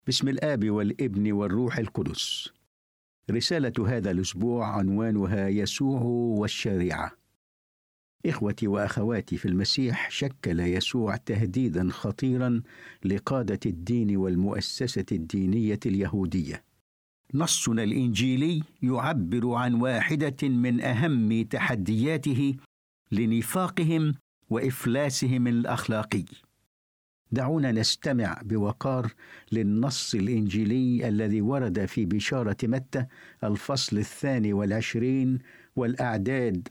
باسم الآب والابن والروح القدس. رسالة هذا الأسبوع عنوانها يسوع والشريعة. إخوتي وأخواتي في المسيح، شكل يسوع تهديدا خطيرا لقادة الدين والمؤسسة الدينية اليهودية. نصنا الإنجيلي يعبر عن واحدة من أهم تحدياته لنفاقهم وإفلاسهم الأخلاقي. دعونا نستمع بوقار للنص الإنجيلي الذي ورد في بشارة متى الفصل 22 والأعداد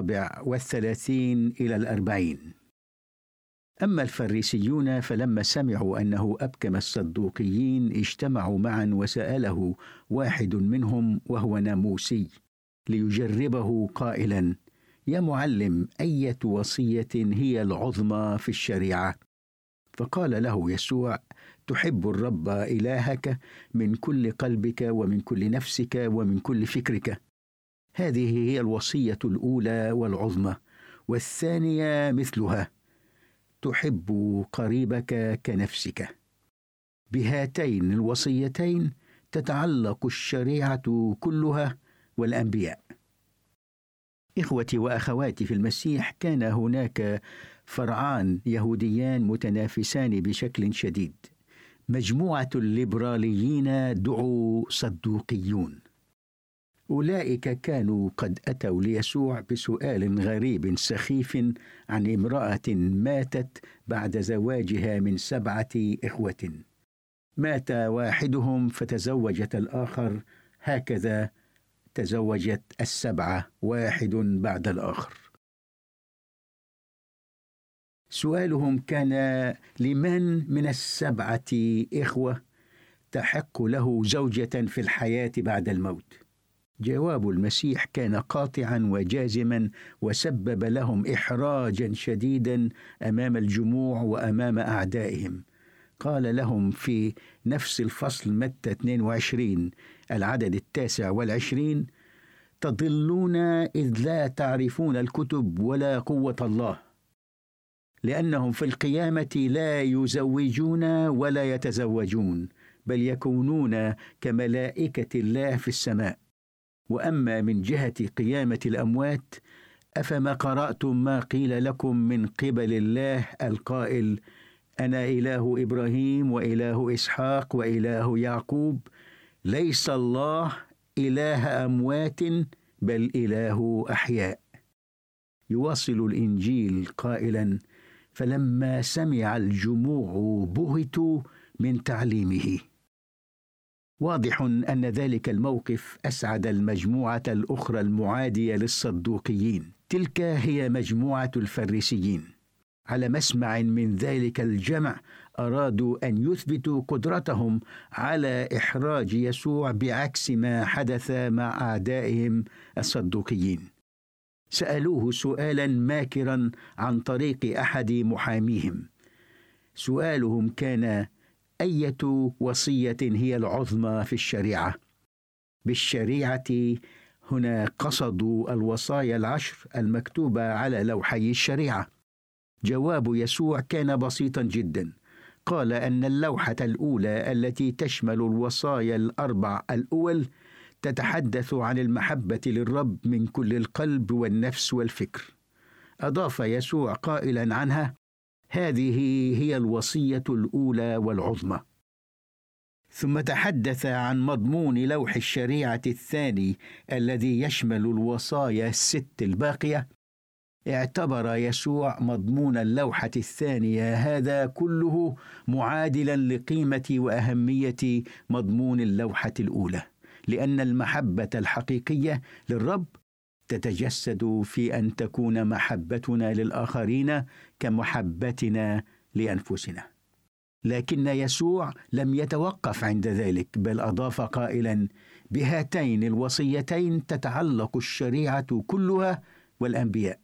34 إلى 40. أما الفريسيون فلما سمعوا أنه أبكم الصدوقيين اجتمعوا معا، وسأله واحد منهم وهو ناموسي ليجربه قائلا: يا معلم، أية وصية هي العظمى في الشريعة؟ فقال له يسوع: تحب الرب إلهك من كل قلبك ومن كل نفسك ومن كل فكرك. هذه هي الوصية الأولى والعظمى، والثانية مثلها: تحب قريبك كنفسك. بهاتين الوصيتين تتعلق الشريعة كلها والأنبياء. إخوتي وأخواتي في المسيح، كان هناك فرعان يهوديان متنافسان بشكل شديد. مجموعة الليبراليين دعوا صدوقيون. أولئك كانوا قد أتوا ليسوع بسؤال غريب سخيف عن امرأة ماتت بعد زواجها من 7 إخوة. مات واحدهم فتزوجت الآخر، هكذا تزوجت 7 واحد بعد الآخر. سؤالهم كان: لمن من 7 إخوة تحق له زوجة في الحياة بعد الموت؟ جواب المسيح كان قاطعا وجازما، وسبب لهم إحراجا شديدا أمام الجموع وأمام أعدائهم. قال لهم في نفس الفصل متى 22 العدد 29: تضلون إذ لا تعرفون الكتب ولا قوة الله، لأنهم في القيامة لا يزوجون ولا يتزوجون، بل يكونون كملائكة الله في السماء. وأما من جهة قيامة الأموات، أفما قرأتم ما قيل لكم من قبل الله القائل: أنا إله إبراهيم وإله إسحاق وإله يعقوب؟ ليس الله إله أموات بل إله أحياء. يواصل الإنجيل قائلا: فلما سمع الجموع بهتوا من تعليمه. واضح أن ذلك الموقف أسعد المجموعة الأخرى المعادية للصدوقيين، تلك هي مجموعة الفريسيين. على مسمع من ذلك الجمع أرادوا أن يثبتوا قدرتهم على إحراج يسوع بعكس ما حدث مع أعدائهم الصدوقيين. سألوه سؤالا ماكرا عن طريق أحد محاميهم. سؤالهم كان: أية وصية هي العظمى في الشريعة؟ بالشريعة هنا قصدوا الوصايا 10 المكتوبة على لوحي الشريعة. جواب يسوع كان بسيطا جدا. قال أن اللوحة الأولى التي تشمل الوصايا 4 الأول تتحدث عن المحبة للرب من كل القلب والنفس والفكر. أضاف يسوع قائلا عنها: هذه هي الوصية الأولى والعظمى. ثم تحدث عن مضمون لوح الشريعة الثاني الذي يشمل الوصايا 6 الباقية. اعتبر يسوع مضمون اللوحة الثانية هذا كله معادلا لقيمة وأهمية مضمون اللوحة الأولى، لأن المحبة الحقيقية للرب تتجسد في أن تكون محبتنا للآخرين كمحبتنا لأنفسنا. لكن يسوع لم يتوقف عند ذلك، بل أضاف قائلا: بهاتين الوصيتين تتعلق الشريعة كلها والأنبياء.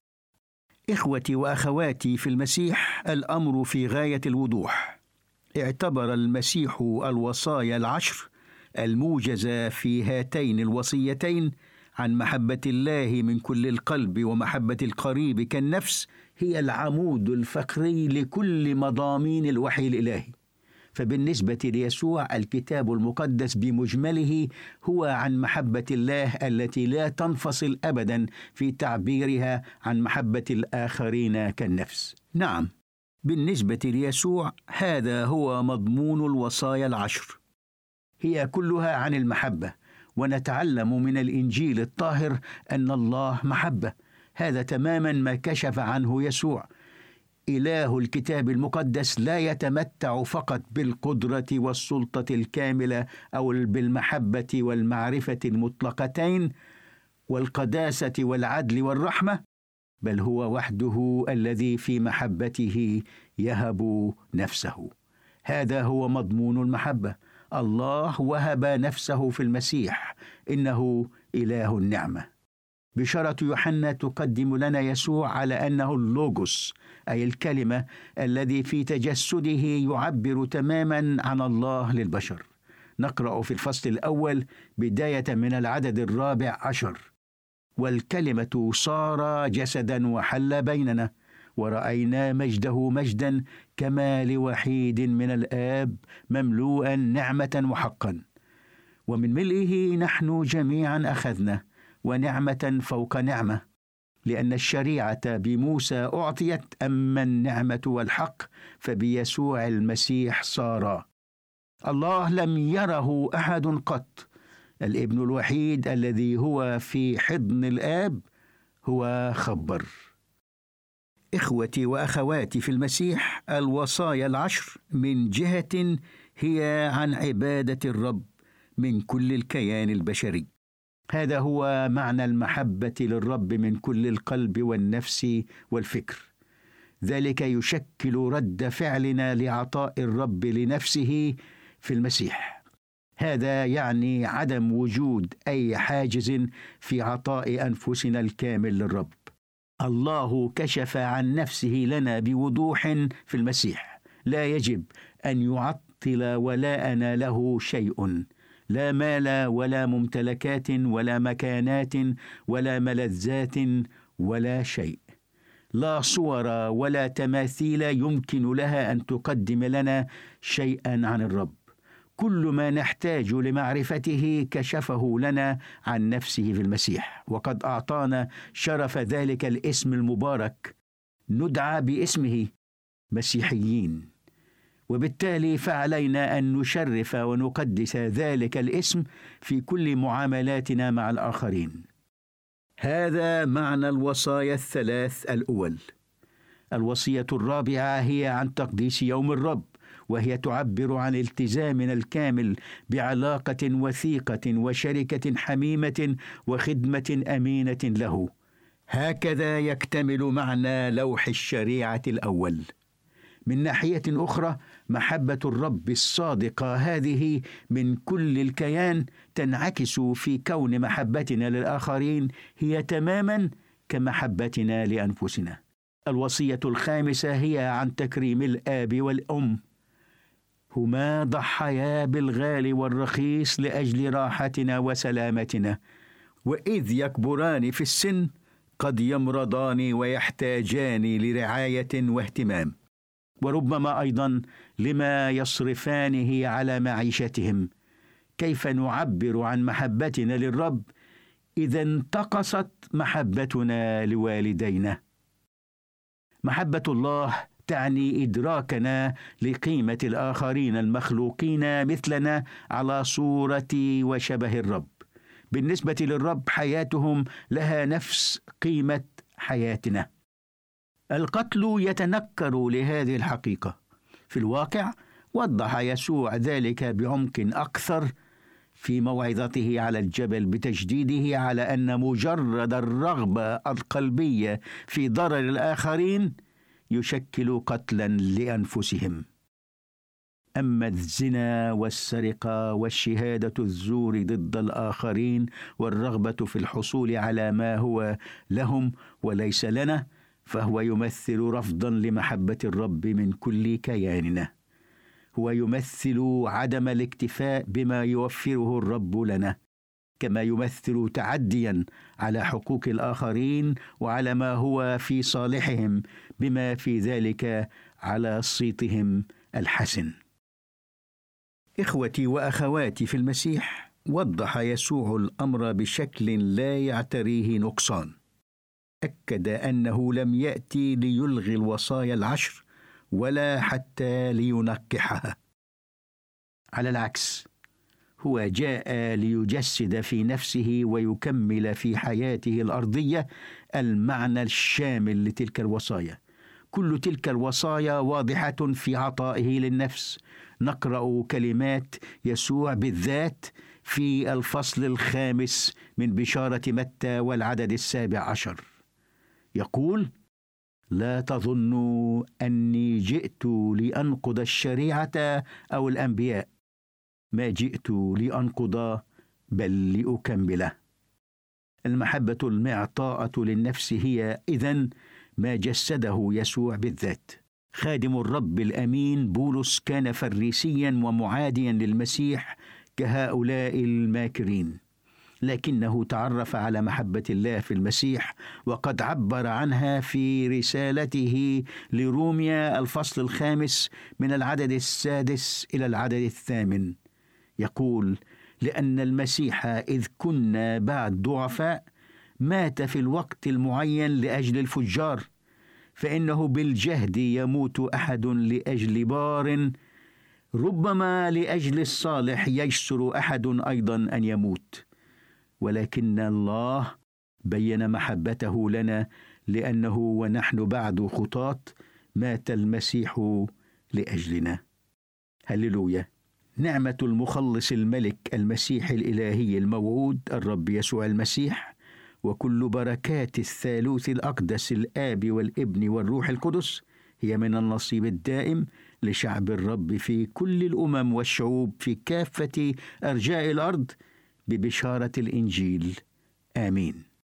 إخوتي وأخواتي في المسيح، الأمر في غاية الوضوح. اعتبر المسيح الوصايا 10 الموجزة في هاتين الوصيتين عن محبة الله من كل القلب ومحبة القريب كالنفس هي العمود الفقري لكل مضامين الوحي الإلهي. فبالنسبة ليسوع الكتاب المقدس بمجمله هو عن محبة الله التي لا تنفصل أبدا في تعبيرها عن محبة الآخرين كالنفس. نعم، بالنسبة ليسوع هذا هو مضمون الوصايا العشر، هي كلها عن المحبة، ونتعلم من الإنجيل الطاهر أن الله محبة. هذا تماما ما كشف عنه يسوع. إله الكتاب المقدس لا يتمتع فقط بالقدرة والسلطة الكاملة أو بالمحبة والمعرفة المطلقتين والقداسة والعدل والرحمة، بل هو وحده الذي في محبته يهب نفسه. هذا هو مضمون المحبة. الله وهب نفسه في المسيح، إنه إله النعمة. بشارة يوحنا تقدم لنا يسوع على أنه اللوغوس، أي الكلمة الذي في تجسده يعبر تماما عن الله للبشر. نقرأ في الفصل الأول بداية من العدد 14: والكلمة صار جسدا وحل بيننا، ورأينا مجده مجدا كما لوحيد من الآب، مملوءا نعمة وحقا، ومن ملئه نحن جميعا أخذنا، ونعمة فوق نعمة، لأن الشريعة بموسى أعطيت، أما النعمة والحق فبيسوع المسيح صارا. الله لم يره أحد قط، الابن الوحيد الذي هو في حضن الآب هو خبر. إخوتي وأخواتي في المسيح، الوصايا العشر من جهة هي عن عبادة الرب من كل الكيان البشري. هذا هو معنى المحبة للرب من كل القلب والنفس والفكر. ذلك يشكل رد فعلنا لعطاء الرب لنفسه في المسيح. هذا يعني عدم وجود أي حاجز في عطاء أنفسنا الكامل للرب. الله كشف عن نفسه لنا بوضوح في المسيح. لا يجب أن يعطل ولاءنا له شيء، لا مال ولا ممتلكات ولا مكانات ولا ملذات ولا شيء، لا صور ولا تماثيل يمكن لها أن تقدم لنا شيئا عن الرب. كل ما نحتاج لمعرفته كشفه لنا عن نفسه في المسيح، وقد أعطانا شرف ذلك الاسم المبارك. ندعى باسمه مسيحيين، وبالتالي فعلينا أن نشرف ونقدس ذلك الاسم في كل معاملاتنا مع الآخرين. هذا معنى الوصايا الثلاث الأول. الوصية الرابعة هي عن تقديس يوم الرب، وهي تعبر عن التزامنا الكامل بعلاقة وثيقة وشركة حميمة وخدمة أمينة له. هكذا يكتمل معنى لوح الشريعة الأول. من ناحية أخرى، محبة الرب الصادقة هذه من كل الكيان تنعكس في كون محبتنا للآخرين هي تماما كمحبتنا لأنفسنا. الوصية الخامسة هي عن تكريم الآب والأم، هما ضحيا بالغالي والرخيص لأجل راحتنا وسلامتنا، وإذ يكبران في السن قد يمرضان ويحتاجان لرعاية واهتمام، وربما أيضا لما يصرفانه على معيشتهم. كيف نعبر عن محبتنا للرب إذا انتقصت محبتنا لوالدينا؟ محبة الله تعني إدراكنا لقيمة الآخرين المخلوقين مثلنا على صورة وشبه الرب. بالنسبة للرب حياتهم لها نفس قيمة حياتنا. القتل يتنكر لهذه الحقيقة. في الواقع وضح يسوع ذلك بعمق أكثر في موعظته على الجبل بتشديده على أن مجرد الرغبة القلبية في ضرر الآخرين يشكل قتلا لأنفسهم. أما الزنا والسرقة والشهادة الزور ضد الآخرين والرغبة في الحصول على ما هو لهم وليس لنا، فهو يمثل رفضا لمحبة الرب من كل كياننا. هو يمثل عدم الاكتفاء بما يوفره الرب لنا، كما يمثل تعديا على حقوق الآخرين وعلى ما هو في صالحهم، بما في ذلك على صيتهم الحسن. إخوتي وأخواتي في المسيح، وضح يسوع الأمر بشكل لا يعتريه نقصان. أكد أنه لم يأتي ليلغي الوصايا العشر ولا حتى لينقحها. على العكس، هو جاء ليجسد في نفسه ويكمل في حياته الأرضية المعنى الشامل لتلك الوصايا. كل تلك الوصايا واضحة في عطائه للنفس. نقرأ كلمات يسوع بالذات في الفصل 5 من بشارة متى والعدد 17. يقول: لا تظنوا أني جئت لأنقض الشريعة أو الأنبياء، ما جئت لأنقض بل لأكمله. المحبة المعطاءة للنفس هي إذن ما جسده يسوع بالذات. خادم الرب الأمين بولس كان فريسيا ومعاديا للمسيح كهؤلاء الماكرين، لكنه تعرف على محبة الله في المسيح، وقد عبر عنها في رسالته لروميا الفصل 5 من العدد 6 إلى العدد 8. يقول: لأن المسيح إذ كنا بعد ضعفاء مات في الوقت المعين لأجل الفجار، فإنه بالجهد يموت أحد لأجل بار، ربما لأجل الصالح يجسر أحد أيضا أن يموت. ولكن الله بين محبته لنا، لأنه ونحن بعد خطاة مات المسيح لأجلنا. هللويا! نعمة المخلص الملك المسيح الإلهي الموعود الرب يسوع المسيح، وكل بركات الثالوث الأقدس الآب والابن والروح القدس هي من النصيب الدائم لشعب الرب في كل الأمم والشعوب في كافة أرجاء الأرض ببشارة الإنجيل. آمين.